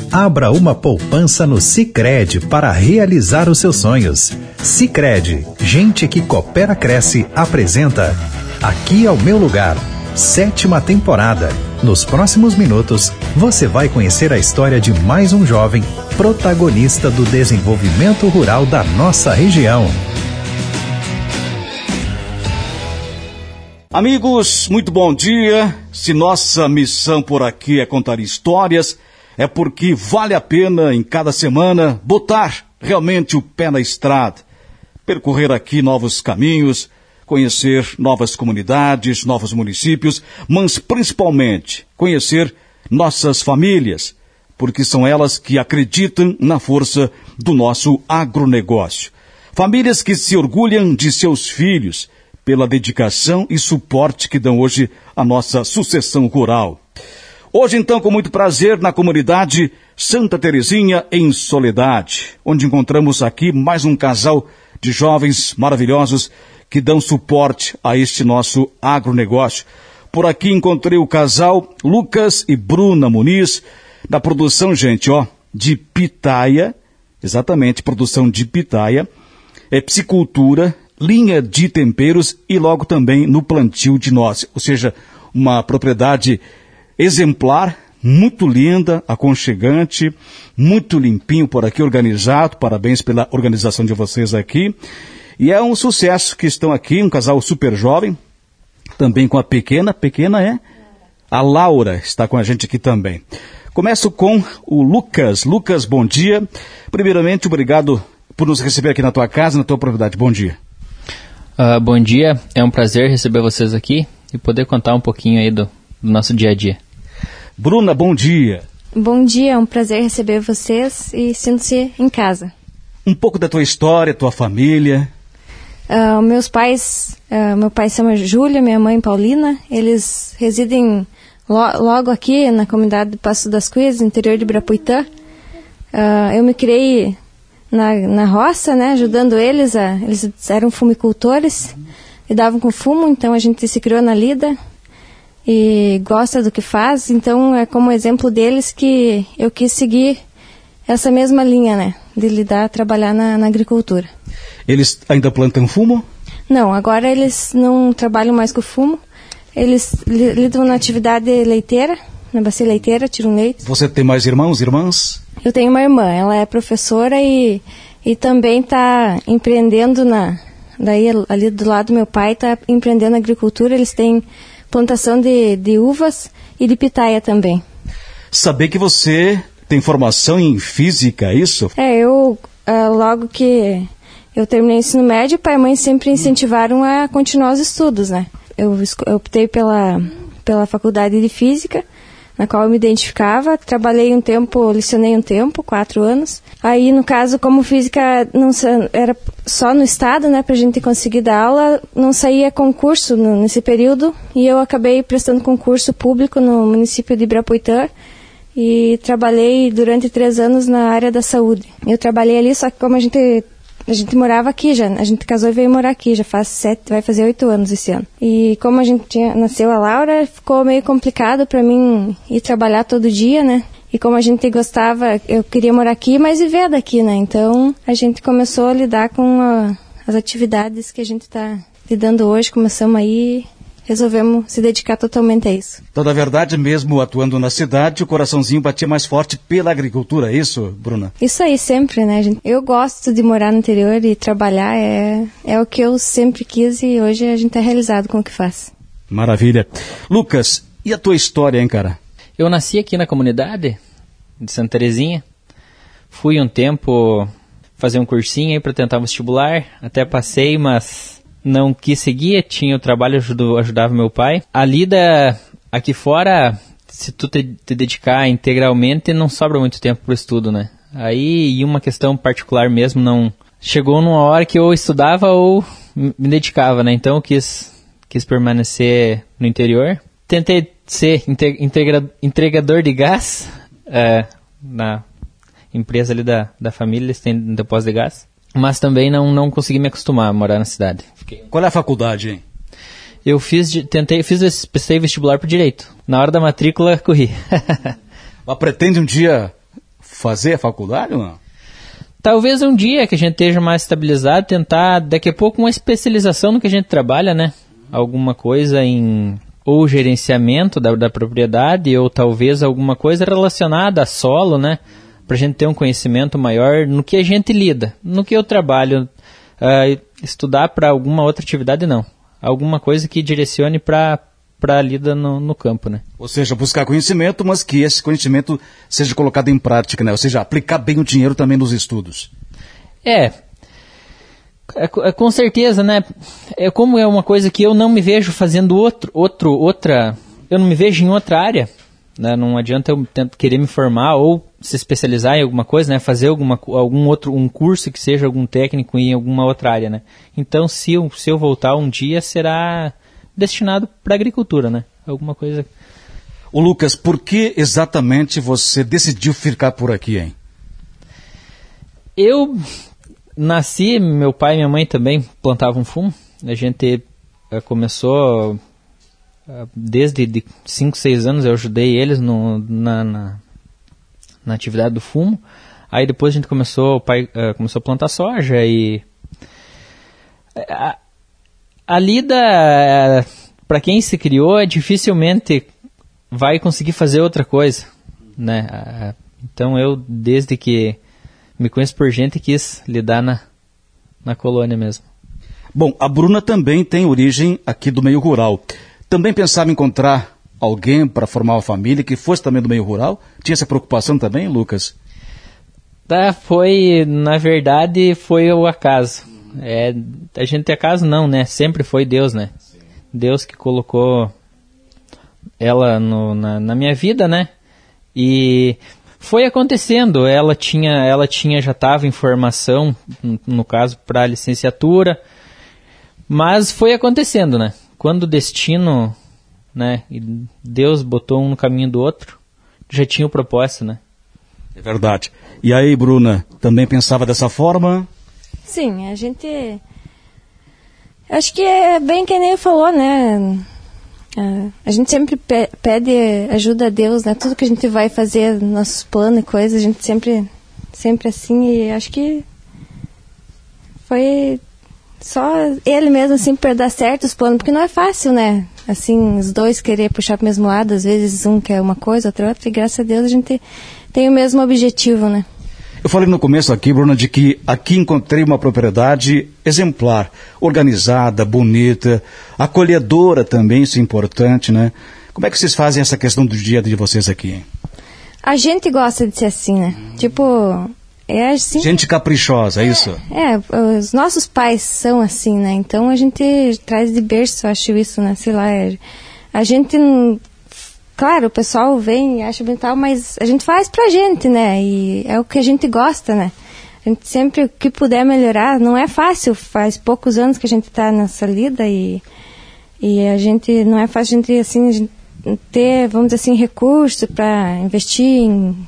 Abra uma poupança no Sicredi para realizar os seus sonhos. Sicredi, gente que coopera cresce, apresenta Aqui é o Meu Lugar, 7ª temporada. Nos próximos minutos, você vai conhecer a história de mais um jovem protagonista do desenvolvimento rural da nossa região. Amigos, muito bom dia. Se nossa missão por aqui é contar histórias, é porque vale a pena, em cada semana, botar realmente o pé na estrada, percorrer aqui novos caminhos, conhecer novas comunidades, novos municípios, mas principalmente conhecer nossas famílias, porque são elas que acreditam na força do nosso agronegócio. Famílias que se orgulham de seus filhos pela dedicação e suporte que dão hoje à nossa sucessão rural. Hoje, então, com muito prazer, na comunidade Santa Terezinha, em Soledade, onde encontramos aqui mais um casal de jovens maravilhosos que dão suporte a este nosso agronegócio. Por aqui encontrei o casal Lucas e Bruna Muniz, da produção, gente, de pitaia, exatamente, produção de pitaia, piscicultura, linha de temperos e logo também no plantio de nozes, ou seja, uma propriedade exemplar, muito linda, aconchegante, muito limpinho por aqui, organizado. Parabéns pela organização de vocês aqui. E é um sucesso que estão aqui, um casal super jovem, também com a pequena a Laura, está com a gente aqui também. Começo com o Lucas. Lucas, bom dia. Primeiramente, obrigado por nos receber aqui na tua casa, na tua propriedade. Bom dia. Bom dia, é um prazer receber vocês aqui e poder contar um pouquinho aí do nosso dia a dia. Bruna, bom dia. Bom dia, é um prazer receber vocês e sinto-se em casa. Um pouco da tua história, tua família. Meu pai se chama Júlia, minha mãe Paulina. Eles residem logo aqui na comunidade do Passo das Cuias, no interior de Ibirapuitã. Eu me criei na roça, né, ajudando eles. Eles eram fumicultores, lidavam com fumo, então a gente se criou na lida e gosta do que faz. Então é como exemplo deles que eu quis seguir essa mesma linha, né, de trabalhar na agricultura. Eles ainda plantam fumo? Não, agora eles não trabalham mais com fumo. Eles lidam na atividade leiteira, na bacia leiteira, tiram leite. Você tem mais irmãos, irmãs? Eu tenho uma irmã, ela é professora e também está empreendendo ali do lado do meu pai, está empreendendo agricultura. Eles têm plantação de uvas e de pitaia também. Saber que você tem formação em física, é isso? Logo que eu terminei o ensino médio, pai e mãe sempre incentivaram a continuar os estudos, né? Eu optei pela faculdade de física, na qual eu me identificava. Trabalhei um tempo, lecionei um tempo, 4 anos. Aí, no caso, como física não era só no estado, né, pra gente conseguir dar aula, não saía concurso nesse período, e eu acabei prestando concurso público no município de Ibirapuitã, e trabalhei durante 3 anos na área da saúde. Eu trabalhei ali, só que como a gente morava aqui já, a gente casou e veio morar aqui, já vai fazer 8 anos esse ano. E como nasceu a Laura, ficou meio complicado para mim ir trabalhar todo dia, né? E como a gente gostava, eu queria morar aqui, mas viver daqui, né? Então a gente começou a lidar com as atividades que a gente está lidando hoje, começamos aí. Resolvemos se dedicar totalmente a isso. Então, na verdade, mesmo atuando na cidade, o coraçãozinho batia mais forte pela agricultura, é isso, Bruna? Isso aí, sempre, né, gente? Eu gosto de morar no interior e trabalhar, é o que eu sempre quis e hoje a gente é realizado com o que faz. Maravilha. Lucas, e a tua história, hein, cara? Eu nasci aqui na comunidade de Santa Terezinha. Fui um tempo fazer um cursinho aí para tentar um vestibular, até passei, mas não quis seguir, tinha o trabalho, ajudava meu pai. A lida aqui fora, se tu te dedicar integralmente, não sobra muito tempo pro estudo, né? Aí, e uma questão particular mesmo, não chegou numa hora que eu estudava ou me dedicava, né? Então eu quis permanecer no interior. Tentei ser entregador de gás na empresa ali da família, eles têm um depósito de gás. Mas também não consegui me acostumar a morar na cidade. Qual é a faculdade, hein? Eu fiz vestibular para Direito. Na hora da matrícula, corri. Mas pretende um dia fazer a faculdade ou não? Talvez um dia que a gente esteja mais estabilizado, tentar daqui a pouco uma especialização no que a gente trabalha, né? Alguma coisa em ou gerenciamento da propriedade, ou talvez alguma coisa relacionada a solo, né? Para a gente ter um conhecimento maior no que a gente lida, no que eu trabalho. Estudar para alguma outra atividade, não. Alguma coisa que direcione para a lida no campo, né? Ou seja, buscar conhecimento, mas que esse conhecimento seja colocado em prática, né? Ou seja, aplicar bem o dinheiro também nos estudos. Com certeza, né? Como é uma coisa que eu não me vejo fazendo outra... Eu não me vejo em outra área, né? Não adianta eu querer me formar ou se especializar em alguma coisa, né? Fazer algum outro curso que seja algum técnico em alguma outra área, né? Então, se eu voltar um dia, será destinado para a agricultura, né? Alguma coisa. Ô Lucas, por que exatamente você decidiu ficar por aqui, hein? Eu nasci, meu pai e minha mãe também plantavam fumo. A gente começou desde 5, 6 anos, eu ajudei eles na atividade do fumo. Aí depois o pai começou a plantar soja e a lida, para quem se criou, dificilmente vai conseguir fazer outra coisa, né? Então eu, desde que me conheço por gente, quis lidar na colônia mesmo. Bom, a Bruna também tem origem aqui do meio rural. Também pensava em encontrar alguém para formar uma família que fosse também do meio rural? Tinha essa preocupação também, Lucas? Na verdade, foi o acaso. A gente acaso não, né? Sempre foi Deus, né? Sim. Deus que colocou ela na minha vida, né? E foi acontecendo. Ela já estava em formação, no caso, para a licenciatura, mas foi acontecendo, né? Quando o destino, né, e Deus botou um no caminho do outro, já tinha o propósito, né? É verdade. E aí, Bruna, também pensava dessa forma? Sim, a gente... Acho que é bem que nem falou, né? A gente sempre pede ajuda a Deus, né? Tudo que a gente vai fazer, nossos planos e coisas, a gente sempre assim, e acho que foi só ele mesmo, assim, para dar certo os planos, porque não é fácil, né? Assim, os dois querer puxar para o mesmo lado, às vezes um quer uma coisa, outro outra, e graças a Deus a gente tem o mesmo objetivo, né? Eu falei no começo aqui, Bruna, de que aqui encontrei uma propriedade exemplar, organizada, bonita, acolhedora também, isso é importante, né? Como é que vocês fazem essa questão do dia de vocês aqui, hein? A gente gosta de ser assim, né? Tipo, é assim... Gente caprichosa, é isso? Os nossos pais são assim, né? Então a gente traz de berço, acho isso, né? Sei lá, a gente... Claro, o pessoal vem e acha bem tal, mas a gente faz pra gente, né? E é o que a gente gosta, né? A gente sempre, o que puder melhorar, não é fácil. Faz poucos anos que a gente tá nessa lida e a gente, não é fácil a gente, assim, ter, vamos dizer assim, recursos para investir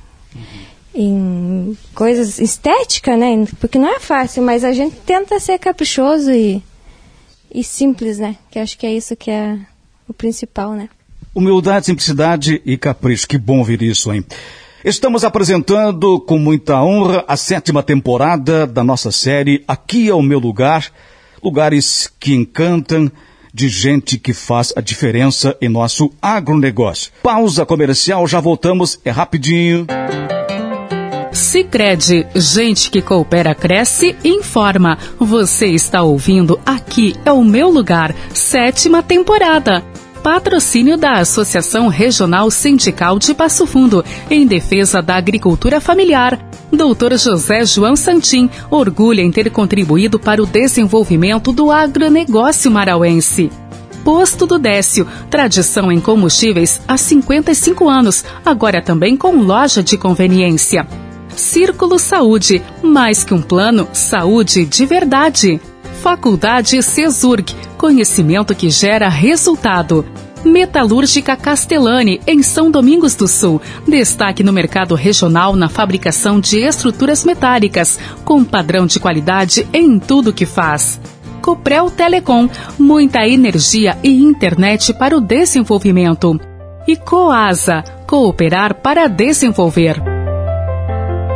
em coisas estéticas, né? Porque não é fácil, mas a gente tenta ser caprichoso e simples, né? Que acho que é isso que é o principal, né? Humildade, simplicidade e capricho. Que bom ouvir isso, hein? Estamos apresentando com muita honra a 7ª temporada da nossa série Aqui é o Meu Lugar. Lugares que encantam, de gente que faz a diferença em nosso agronegócio. Pausa comercial, já voltamos, é rapidinho. Sicredi, gente que coopera, cresce e informa. Você está ouvindo Aqui é o Meu Lugar, 7ª temporada. Patrocínio da Associação Regional Sindical de Passo Fundo, em defesa da agricultura familiar. Dr. José João Santim orgulha em ter contribuído para o desenvolvimento do agronegócio marauense. Posto do Décio, tradição em combustíveis há 55 anos, agora também com loja de conveniência. Círculo Saúde, mais que um plano, saúde de verdade. Faculdade CESURG, conhecimento que gera resultado. Metalúrgica Castellani, em São Domingos do Sul, destaque no mercado regional na fabricação de estruturas metálicas, com padrão de qualidade em tudo que faz. Coprel Telecom, muita energia e internet para o desenvolvimento. E Coasa, cooperar para desenvolver.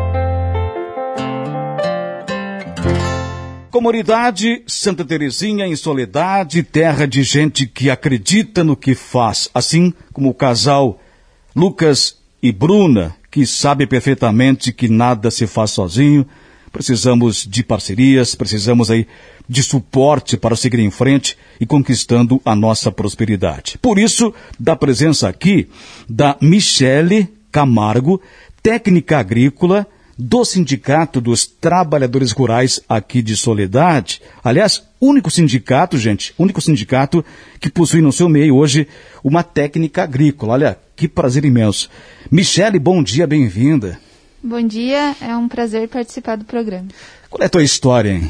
Comunidade Santa Terezinha em Soledade, terra de gente que acredita no que faz, assim como o casal Lucas e Bruna, que sabe perfeitamente que nada se faz sozinho. Precisamos de parcerias, precisamos aí de suporte para seguir em frente e conquistando a nossa prosperidade. Por isso, da presença aqui da Michele Camargo, técnica agrícola do Sindicato dos Trabalhadores Rurais aqui de Soledade. Aliás, único sindicato, gente, único sindicato que possui no seu meio hoje uma técnica agrícola. Olha, que prazer imenso. Michele, bom dia, bem-vinda. Bom dia, é um prazer participar do programa. Qual é a tua história, hein?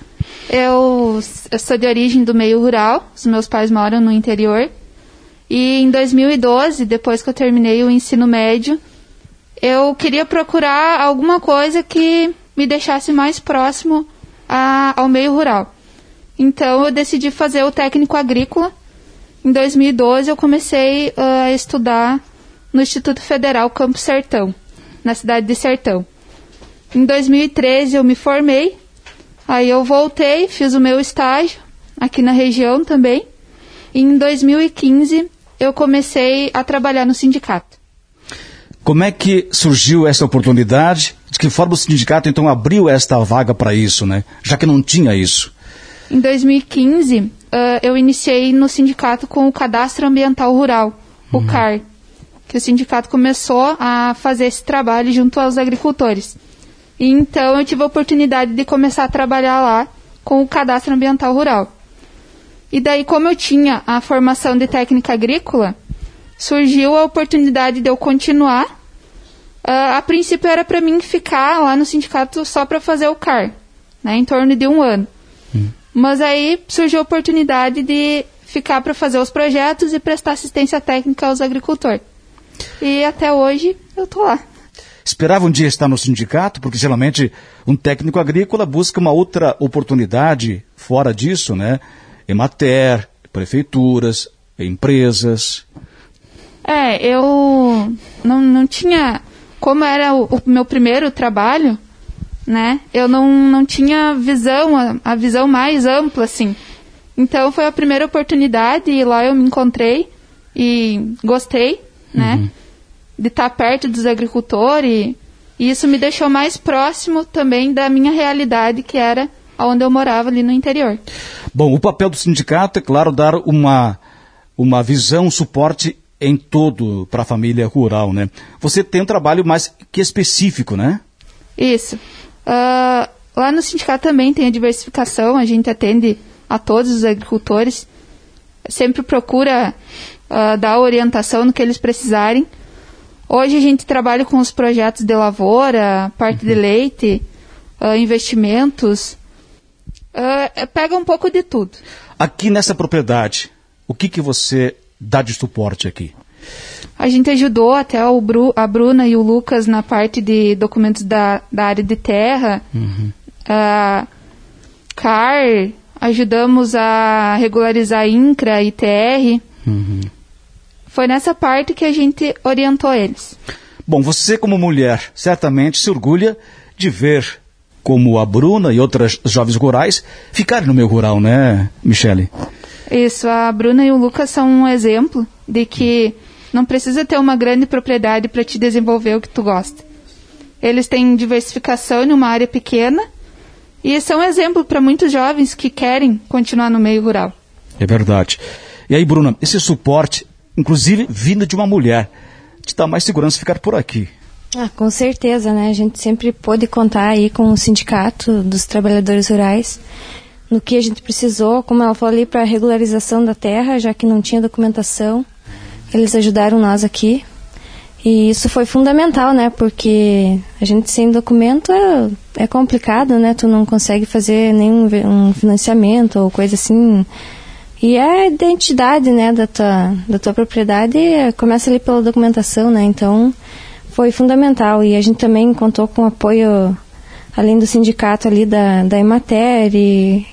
Eu sou de origem do meio rural, os meus pais moram no interior. E em 2012, depois que eu terminei o ensino médio, eu queria procurar alguma coisa que me deixasse mais próximo ao meio rural. Então eu decidi fazer o técnico agrícola. Em 2012 eu comecei a estudar no Instituto Federal Campo Sertão, na cidade de Sertão. Em 2013 eu me formei, aí eu voltei, fiz o meu estágio aqui na região também. E em 2015 eu comecei a trabalhar no sindicato. Como é que surgiu essa oportunidade? De que forma o sindicato, então, abriu esta vaga para isso, né? Já que não tinha isso. Em 2015, eu iniciei no sindicato com o Cadastro Ambiental Rural, o CAR, que o sindicato começou a fazer esse trabalho junto aos agricultores. E então eu tive a oportunidade de começar a trabalhar lá com o Cadastro Ambiental Rural. E daí, como eu tinha a formação de técnica agrícola, surgiu a oportunidade de eu continuar. A princípio era para mim ficar lá no sindicato só para fazer o CAR, né, em torno de 1 ano. Mas aí surgiu a oportunidade de ficar para fazer os projetos e prestar assistência técnica aos agricultores. E até hoje eu estou lá. Esperava um dia estar no sindicato, porque geralmente um técnico agrícola busca uma outra oportunidade fora disso, né? Emater, prefeituras, empresas. Eu não tinha, como era o meu primeiro trabalho, né, eu não tinha a visão mais ampla, assim. Então foi a primeira oportunidade e lá eu me encontrei e gostei, né, de estar perto dos agricultores e isso me deixou mais próximo também da minha realidade, que era onde eu morava ali no interior. Bom, o papel do sindicato é, claro, dar uma visão, um suporte em todo para a família rural, né? Você tem um trabalho mais que específico, né? Isso. Lá no sindicato também tem a diversificação, a gente atende a todos os agricultores, sempre procura dar orientação no que eles precisarem. Hoje a gente trabalha com os projetos de lavoura, parte de leite, investimentos, pega um pouco de tudo. Aqui nessa propriedade, o que você dá de suporte aqui? A gente ajudou até a Bruna e o Lucas na parte de documentos da área de terra, CAR, ajudamos a regularizar INCRA, ITR. Foi nessa parte que a gente orientou eles. Bom, você como mulher certamente se orgulha de ver como a Bruna e outras jovens rurais ficarem no meio rural, né, Michele? Isso, a Bruna e o Lucas são um exemplo de que não precisa ter uma grande propriedade para te desenvolver o que tu gosta. Eles têm diversificação em uma área pequena e são um exemplo para muitos jovens que querem continuar no meio rural. É verdade. E aí, Bruna, esse suporte, inclusive vindo de uma mulher, te dá mais segurança ficar por aqui. Com certeza, né? A gente sempre pôde contar aí com o Sindicato dos Trabalhadores Rurais no que a gente precisou, como ela falou ali, para a regularização da terra, já que não tinha documentação. Eles ajudaram nós aqui. E isso foi fundamental, né? Porque a gente sem documento é complicado, né? Tu não consegue fazer nenhum financiamento ou coisa assim. E a identidade, né, da tua propriedade começa ali pela documentação, né? Então, foi fundamental. E a gente também contou com o apoio, além do sindicato ali, da Emater e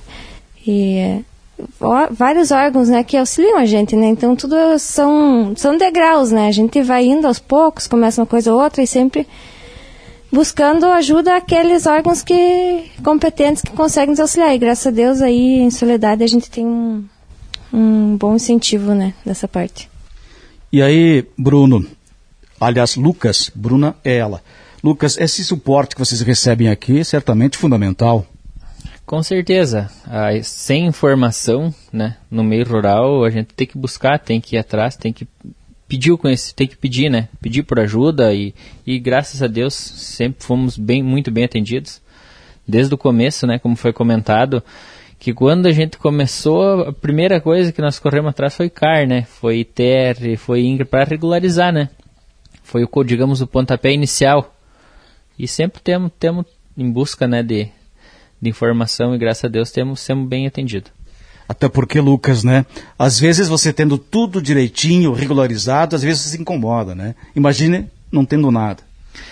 vários órgãos, né, que auxiliam a gente, né? Então, tudo são degraus, né? A gente vai indo aos poucos, começa uma coisa ou outra e sempre buscando ajuda àqueles órgãos competentes que conseguem nos auxiliar. E graças a Deus aí em Soledade a gente tem um bom incentivo, né, dessa parte. E aí, Bruno, aliás, Lucas, Bruna é ela. Lucas, esse suporte que vocês recebem aqui é certamente fundamental. Com certeza. Sem informação, né, no meio rural, a gente tem que buscar, tem que ir atrás, tem que pedir o conhecimento, tem que pedir, né? Pedir por ajuda e graças a Deus sempre fomos muito bem atendidos. Desde o começo, né, como foi comentado, que quando a gente começou, a primeira coisa que nós corremos atrás foi CAR, né? Foi ITER, foi INCRA para regularizar, né? Foi digamos, o pontapé inicial. E sempre temos em busca, né, de informação e graças a Deus temos bem atendido. Até porque, Lucas, né? Às vezes você tendo tudo direitinho, regularizado, às vezes você se incomoda, né? Imagine não tendo nada.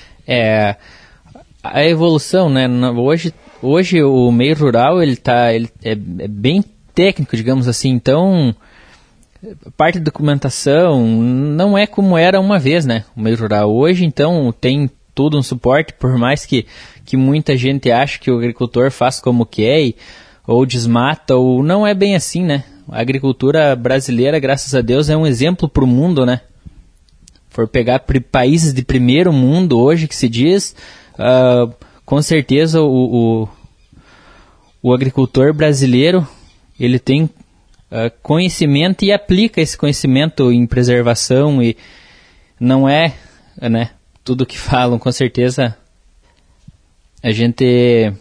A evolução, né? Hoje o meio rural ele é bem técnico, digamos assim. Então, parte da documentação não é como era uma vez, né? O meio rural hoje, então, tem tudo um suporte, por mais que muita gente ache que o agricultor faz como quer ou desmata, ou não é bem assim, né? A agricultura brasileira, graças a Deus, é um exemplo para o mundo, né? For pegar países de primeiro mundo hoje, que se diz, com certeza o agricultor brasileiro, ele tem conhecimento e aplica esse conhecimento em preservação e não é, né? Tudo que falam, com certeza, a gente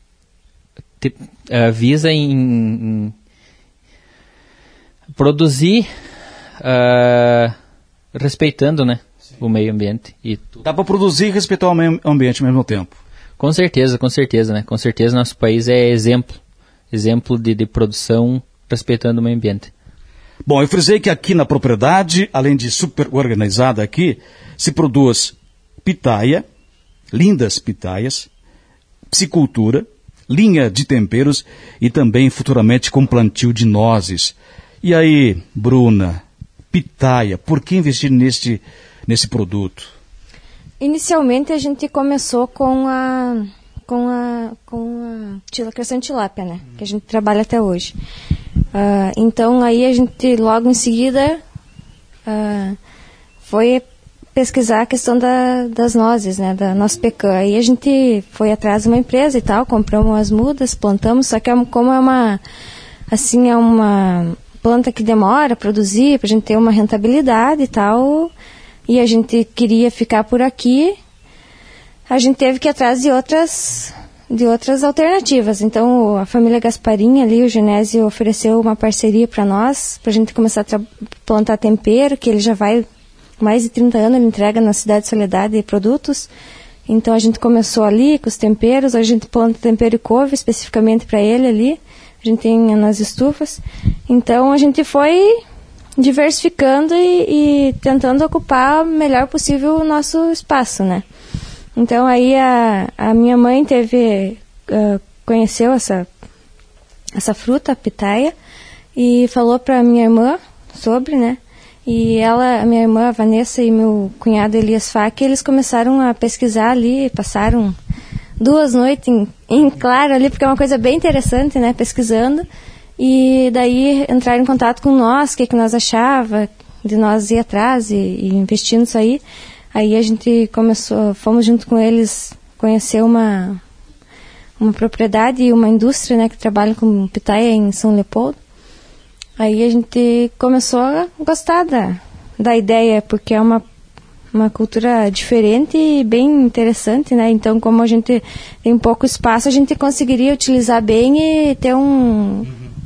visa em produzir respeitando, né, o meio ambiente. E tudo. Dá para produzir e respeitar o meio ambiente ao mesmo tempo. Com certeza, né? Com certeza nosso país é exemplo de produção respeitando o meio ambiente. Bom, eu frisei que aqui na propriedade, além de super organizada aqui, se produz pitaia, lindas pitaias, piscicultura, linha de temperos e também futuramente com plantio de nozes. E aí, Bruna, pitaia, por que investir nesse produto? Inicialmente a gente começou com a criação de tilápia, né? Que a gente trabalha até hoje. Então aí a gente logo em seguida foi pesquisar a questão das nozes, né, da nossa pecan. Aí a gente foi atrás de uma empresa e tal, compramos as mudas, plantamos, só que como é uma planta que demora a produzir, pra gente ter uma rentabilidade e tal, e a gente queria ficar por aqui, a gente teve que ir atrás de outras alternativas. Então a família Gasparini ali, o Genésio ofereceu uma parceria para nós, pra gente começar a plantar tempero, que ele já vai mais de 30 anos, ele entrega na cidade de Soledade produtos. Então a gente começou ali com os temperos, a gente planta tempero e couve especificamente para ele ali, a gente tem nas estufas. Então a gente foi diversificando e tentando ocupar o melhor possível o nosso espaço, né? Então aí a minha mãe conheceu essa fruta, a pitaia, e falou para minha irmã sobre, né? E a minha irmã, a Vanessa, e meu cunhado Elias Fac, eles começaram a pesquisar ali, passaram 2 noites em claro ali, porque é uma coisa bem interessante, né, pesquisando. E daí entraram em contato com nós, o que nós achava, de nós ir atrás e investir nisso aí. Aí a gente fomos junto com eles conhecer uma propriedade e uma indústria, né, que trabalha com pitaia em São Leopoldo. Aí a gente começou a gostar da ideia, porque é uma cultura diferente e bem interessante, né? Então, como a gente tem pouco espaço, a gente conseguiria utilizar bem e ter uma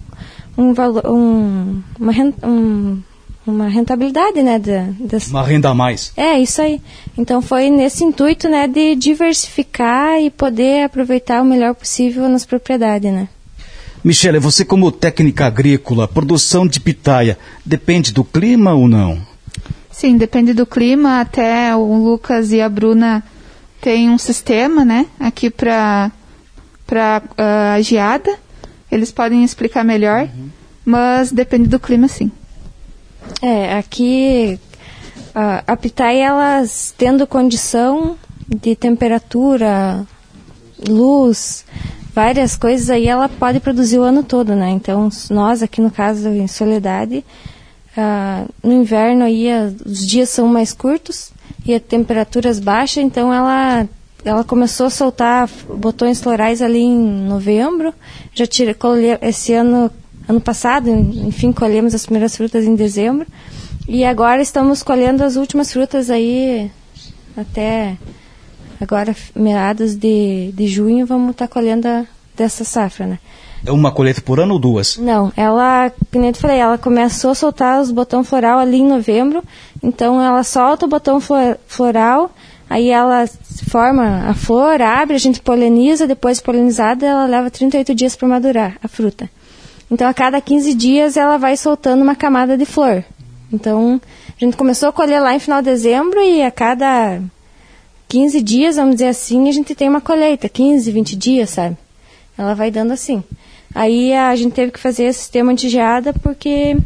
rentabilidade, né? Uma renda a mais. É, isso aí. Então, foi nesse intuito, né, de diversificar e poder aproveitar o melhor possível nas propriedades, né? Michele, você como técnica agrícola, produção de pitaia, depende do clima ou não? Sim, depende do clima. Até o Lucas e a Bruna têm um sistema, né, aqui para a geada. Eles podem explicar melhor, mas depende do clima, sim. Aqui a pitaia, elas tendo condição, de temperatura, luz, várias coisas aí, ela pode produzir o ano todo, né? Então, nós aqui no caso em Soledade, no inverno aí os dias são mais curtos e as temperaturas baixas, então ela começou a soltar botões florais ali em novembro. Já esse ano passado, enfim, colhemos as primeiras frutas em dezembro. E agora estamos colhendo as últimas frutas aí, até agora, meados de junho, vamos estar colhendo dessa safra, né? É uma colheita por ano ou duas? Não, ela, como eu te falei, ela começou a soltar os botões floral ali em novembro, então ela solta o botão floral, aí ela forma a flor, abre, a gente poliniza, depois polinizada ela leva 38 dias para madurar a fruta. Então a cada 15 dias ela vai soltando uma camada de flor. Então a gente começou a colher lá em final de dezembro e a cada 15 dias, vamos dizer assim, a gente tem uma colheita, 15, 20 dias, sabe? Ela vai dando assim. Aí a gente teve que fazer esse sistema anti-geada porque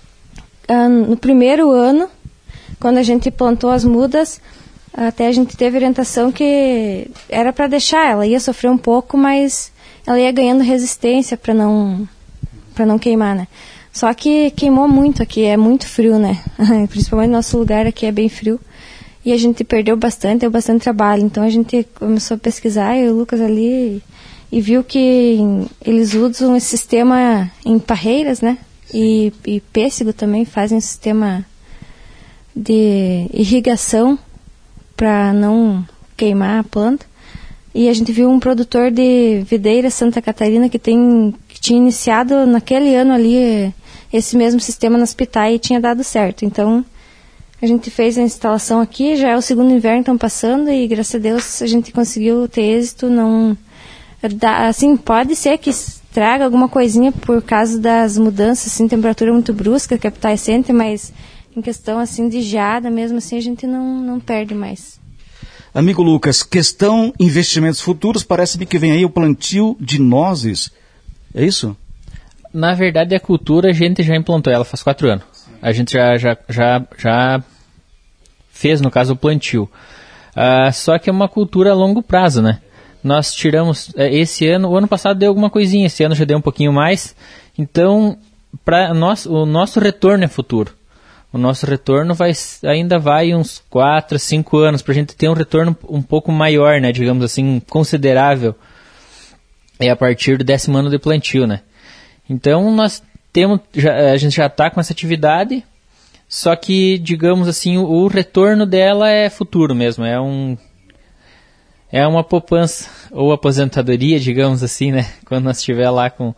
no primeiro ano, quando a gente plantou as mudas, até a gente teve orientação que era para deixar, ela ia sofrer um pouco, mas ela ia ganhando resistência para não queimar, né? Só que queimou muito aqui, é muito frio, né? Principalmente no nosso lugar aqui é bem frio. E a gente perdeu bastante, deu bastante trabalho. Então a gente começou a pesquisar, eu e o Lucas ali, e viu que eles usam esse sistema em parreiras, né? E pêssego também fazem um sistema de irrigação para não queimar a planta. E a gente viu um produtor de videira Santa Catarina que tinha iniciado naquele ano ali esse mesmo sistema nas pitaias e tinha dado certo. Então a gente fez a instalação aqui, já é o segundo inverno que estão passando e graças a Deus a gente conseguiu ter êxito. Não, assim, pode ser que traga alguma coisinha por causa das mudanças, assim, temperatura muito brusca que a pitaia sente, mas em questão assim de geada mesmo assim a gente não perde mais. Amigo Lucas, questão investimentos futuros, parece-me que vem aí o plantio de nozes, é isso? Na verdade, a cultura a gente já implantou, ela faz 4 anos. A gente já fez, no caso, o plantio. Só que é uma cultura a longo prazo, né? Nós tiramos, esse ano, o ano passado deu alguma coisinha, esse ano já deu um pouquinho mais. Então, o nosso retorno é futuro. O nosso retorno ainda vai uns 4, 5 anos, para a gente ter um retorno um pouco maior, né? Digamos assim, considerável. É a partir do 10º ano de plantio, né? Então, a gente já está com essa atividade, só que, digamos assim, o retorno dela é futuro mesmo, é uma poupança ou aposentadoria, digamos assim, né? Quando nós estiver lá com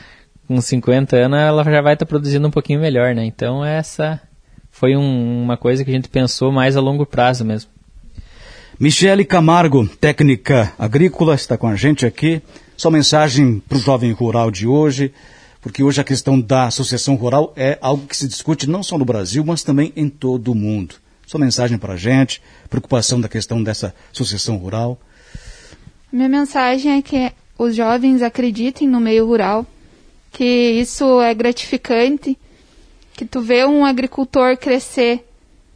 50 anos, ela já vai estar produzindo um pouquinho melhor, né? Então, essa foi uma coisa que a gente pensou mais a longo prazo mesmo. Michele Camargo, técnica agrícola, está com a gente aqui. Sua mensagem para o jovem rural de hoje, porque hoje a questão da associação rural é algo que se discute não só no Brasil, mas também em todo o mundo. Sua mensagem para a gente, preocupação da questão dessa associação rural. Minha mensagem é que os jovens acreditem no meio rural, que isso é gratificante, que tu vê um agricultor crescer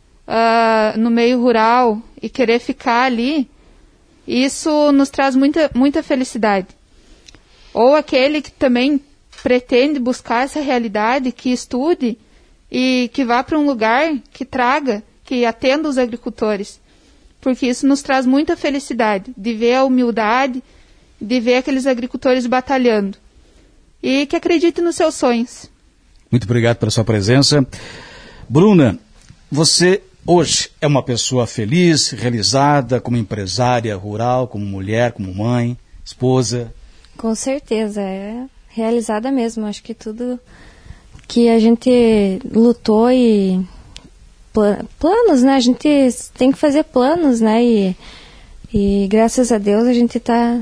no meio rural e querer ficar ali, isso nos traz muita felicidade. Ou aquele que também pretende buscar essa realidade, que estude e que vá para um lugar que atenda os agricultores. Porque isso nos traz muita felicidade, de ver a humildade, de ver aqueles agricultores batalhando. E que acredite nos seus sonhos. Muito obrigado pela sua presença. Bruna, você hoje é uma pessoa feliz, realizada, como empresária rural, como mulher, como mãe, esposa? Com certeza, é realizada mesmo. Acho que tudo que a gente lutou e planos, né? A gente tem que fazer planos, né? E graças a Deus a gente tá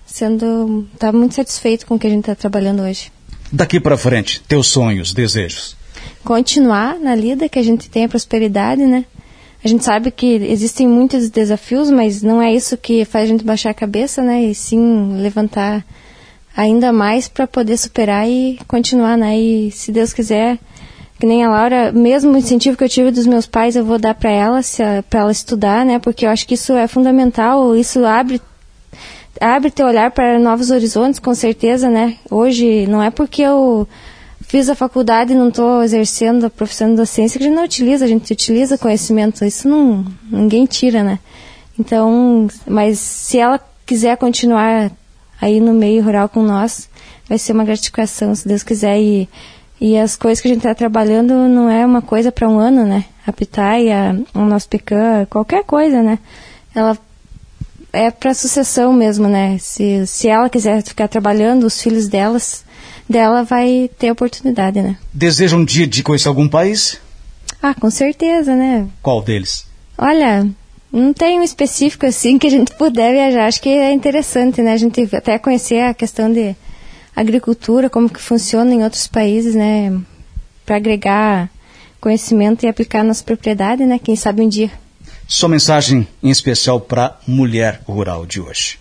muito satisfeito com o que a gente está trabalhando hoje. Daqui para frente, teus sonhos, desejos? Continuar na lida, que a gente tenha prosperidade, né? A gente sabe que existem muitos desafios, mas não é isso que faz a gente baixar a cabeça, né? E sim levantar ainda mais para poder superar e continuar, né? E se Deus quiser, Que nem a Laura, mesmo o incentivo que eu tive dos meus pais, eu vou dar para ela, para ela estudar, né? Porque eu acho que isso é fundamental, isso abre teu olhar para novos horizontes, com certeza, né? Hoje, não é porque eu fiz a faculdade e não estou exercendo a profissão de docência que a gente utiliza conhecimento, isso ninguém tira, né? Então, mas se ela quiser continuar aí no meio rural com nós, vai ser uma gratificação, se Deus quiser. E as coisas que a gente está trabalhando não é uma coisa para um ano, né? A pitaia, o nosso pecan, qualquer coisa, né? Ela é para sucessão mesmo, né? Se ela quiser ficar trabalhando, os filhos dela vai ter oportunidade, né? Deseja um dia de conhecer algum país? Ah, com certeza, né? Qual deles? Olha, não tem um específico assim que a gente puder viajar. Acho que é interessante, né? A gente até conhecer a questão de agricultura, como que funciona em outros países, né? Para agregar conhecimento e aplicar na nossa propriedade, né? Quem sabe um dia. Sua mensagem em especial para a mulher rural de hoje?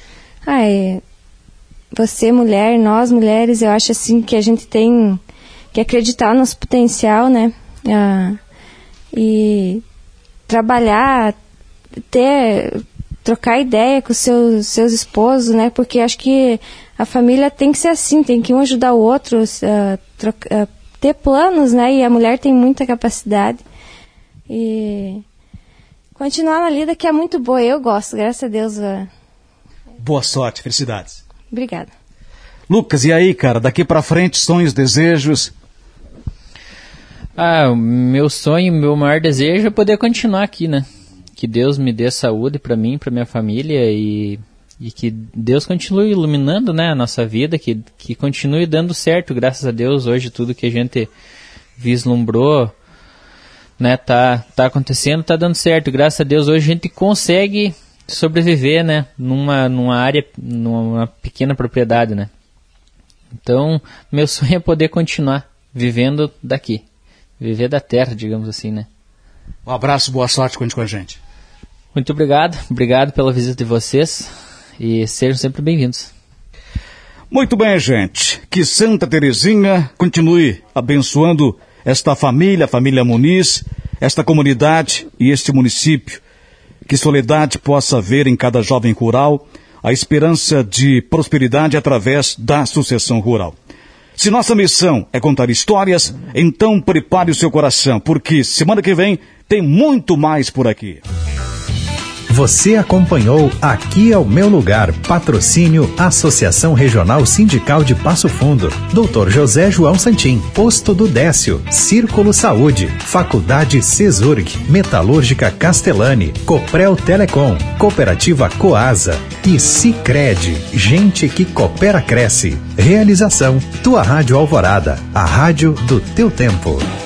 Você, mulher, nós, mulheres, eu acho assim que a gente tem que acreditar no nosso potencial, né? E trabalhar, trocar ideia com seus esposos, né? Porque acho que a família tem que ser assim, tem que um ajudar o outro, ter planos, né? E a mulher tem muita capacidade. E continuar na lida que é muito boa, eu gosto, graças a Deus. Boa sorte, felicidades. Obrigada. Lucas, e aí, cara, daqui pra frente, sonhos, desejos? O meu sonho, meu maior desejo é poder continuar aqui, né? Que Deus me dê saúde pra mim, pra minha família e que Deus continue iluminando, né, a nossa vida, que continue dando certo, graças a Deus, hoje tudo que a gente vislumbrou, né, tá acontecendo, tá dando certo, graças a Deus, hoje a gente consegue sobreviver, né, numa área, numa pequena propriedade, né. Então, meu sonho é poder continuar vivendo daqui, viver da terra, digamos assim, né. Um abraço, boa sorte, conte com a gente. Muito obrigado pela visita de vocês e sejam sempre bem-vindos. Muito bem, gente, que Santa Terezinha continue abençoando esta família, a família Muniz, esta comunidade e este município. Que Soledade possa ver em cada jovem rural a esperança de prosperidade através da sucessão rural. Se nossa missão é contar histórias, então prepare o seu coração, porque semana que vem tem muito mais por aqui. Você acompanhou Aqui é o Meu Lugar, patrocínio Associação Regional Sindical de Passo Fundo, Dr. José João Santim, Posto do Décio, Círculo Saúde, Faculdade Cesurg, Metalúrgica Castellani, Coprel Telecom, Cooperativa Coasa e Sicredi, gente que coopera cresce. Realização, Tua Rádio Alvorada, a rádio do teu tempo.